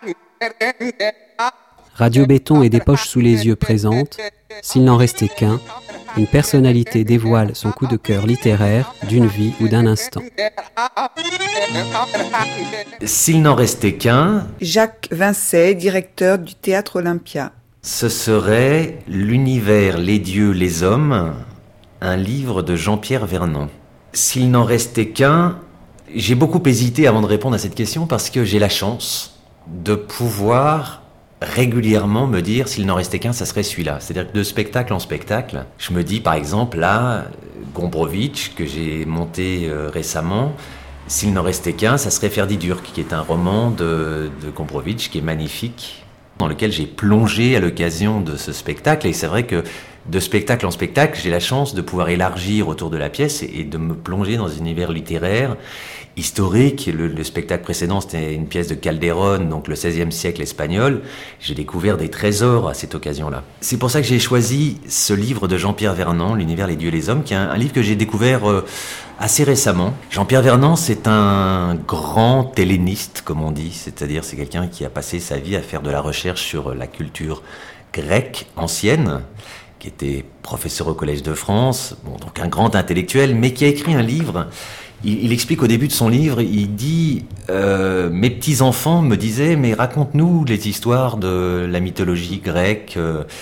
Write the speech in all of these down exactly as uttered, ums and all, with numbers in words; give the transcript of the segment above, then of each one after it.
Radio Béton et des poches sous les yeux présente S'il n'en restait qu'un, une personnalité dévoile son coup de cœur littéraire d'une vie ou d'un instant. S'il n'en restait qu'un, Jacques Vincey, directeur du Théâtre Olympia. Ce serait L'univers, les dieux, les hommes, un livre de Jean-Pierre Vernant. S'il n'en restait qu'un, j'ai beaucoup hésité avant de répondre à cette question parce que j'ai la chance de pouvoir régulièrement me dire s'il n'en restait qu'un, ça serait celui-là. C'est-à-dire que de spectacle en spectacle, je me dis par exemple là, Gombrowicz, que j'ai monté euh, récemment, s'il n'en restait qu'un, ça serait Ferdi Durk, qui est un roman de, de Gombrowicz qui est magnifique, dans lequel j'ai plongé à l'occasion de ce spectacle. Et c'est vrai que de spectacle en spectacle, j'ai la chance de pouvoir élargir autour de la pièce et, et de me plonger dans un univers littéraire, historique. Le, le spectacle précédent, c'était une pièce de Calderón, donc le seizième siècle espagnol. J'ai découvert des trésors à cette occasion-là. C'est pour ça que j'ai choisi ce livre de Jean-Pierre Vernant, L'univers, les dieux, les hommes, qui est un, un livre que j'ai découvert euh, assez récemment. Jean-Pierre Vernant, c'est un grand helléniste, comme on dit, c'est-à-dire c'est quelqu'un qui a passé sa vie à faire de la recherche sur la culture grecque ancienne, qui était professeur au Collège de France, bon, donc un grand intellectuel, mais qui a écrit un livre. Il, il explique au début de son livre, il dit euh, « Mes petits-enfants me disaient, mais raconte-nous les histoires de la mythologie grecque. »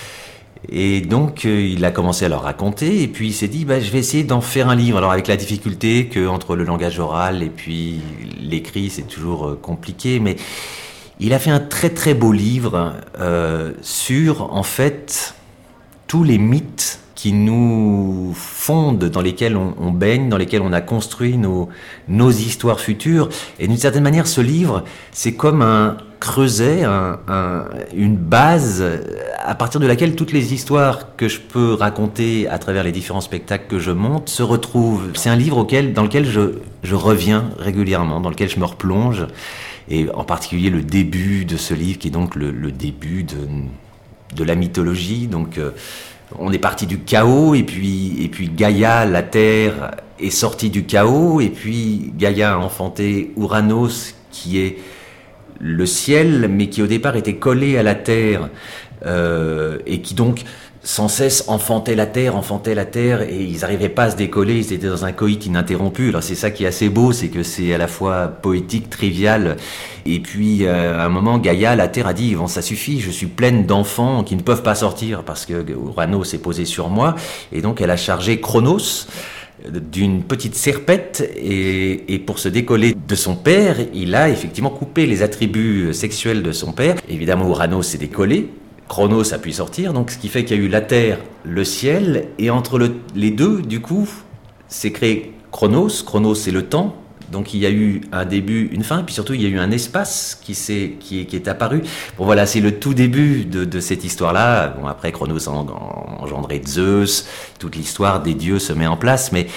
Et donc, euh, il a commencé à leur raconter, et puis il s'est dit bah, « Je vais essayer d'en faire un livre. » Alors avec la difficulté qu'entre le langage oral et puis l'écrit, c'est toujours euh, compliqué, mais il a fait un très très beau livre euh, sur, en fait, tous les mythes qui nous fondent, dans lesquels on, on baigne, dans lesquels on a construit nos, nos histoires futures. Et d'une certaine manière, ce livre, c'est comme un creuset, un, un, une base à partir de laquelle toutes les histoires que je peux raconter à travers les différents spectacles que je monte se retrouvent. C'est un livre auquel, dans lequel je, je reviens régulièrement, dans lequel je me replonge, et en particulier le début de ce livre, qui est donc le, le début de, de la mythologie. Donc, euh, on est parti du chaos, et puis, et puis Gaïa, la Terre, est sortie du chaos, et puis Gaïa a enfanté Ouranos, qui est le ciel, mais qui au départ était collé à la Terre, euh, et qui donc sans cesse enfantait la Terre, enfantait la Terre, et ils n'arrivaient pas à se décoller, ils étaient dans un coït ininterrompu. Alors c'est ça qui est assez beau, c'est que c'est à la fois poétique, trivial, et puis euh, à un moment, Gaïa, la Terre, a dit bon, ça suffit, je suis pleine d'enfants qui ne peuvent pas sortir, parce que Ouranos s'est posé sur moi, et donc elle a chargé Chronos d'une petite serpette, et, et pour se décoller de son père, il a effectivement coupé les attributs sexuels de son père. Évidemment, Ouranos s'est décollé, Chronos a pu sortir, donc ce qui fait qu'il y a eu la Terre, le ciel, et entre le, les deux, du coup, s'est créé Chronos. Chronos, c'est le temps, donc il y a eu un début, une fin, puis surtout il y a eu un espace qui, s'est, qui, est, qui est apparu. Bon voilà, c'est le tout début de, de cette histoire-là. Bon, après, Chronos a engendré Zeus, toute l'histoire des dieux se met en place, mais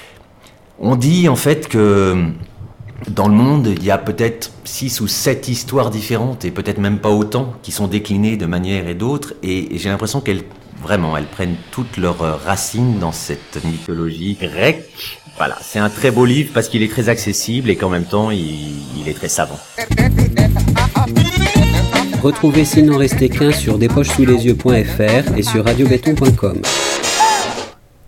on dit en fait que dans le monde, il y a peut-être six ou sept histoires différentes, et peut-être même pas autant, qui sont déclinées de manière et d'autres, et, et j'ai l'impression qu'elles, vraiment, elles prennent toutes leurs racines dans cette mythologie grecque. Voilà, c'est un très beau livre parce qu'il est très accessible et qu'en même temps, il, il est très savant. Retrouvez S'il n'en restait qu'un sur des poches sous les yeux point f r et sur radio béton point com.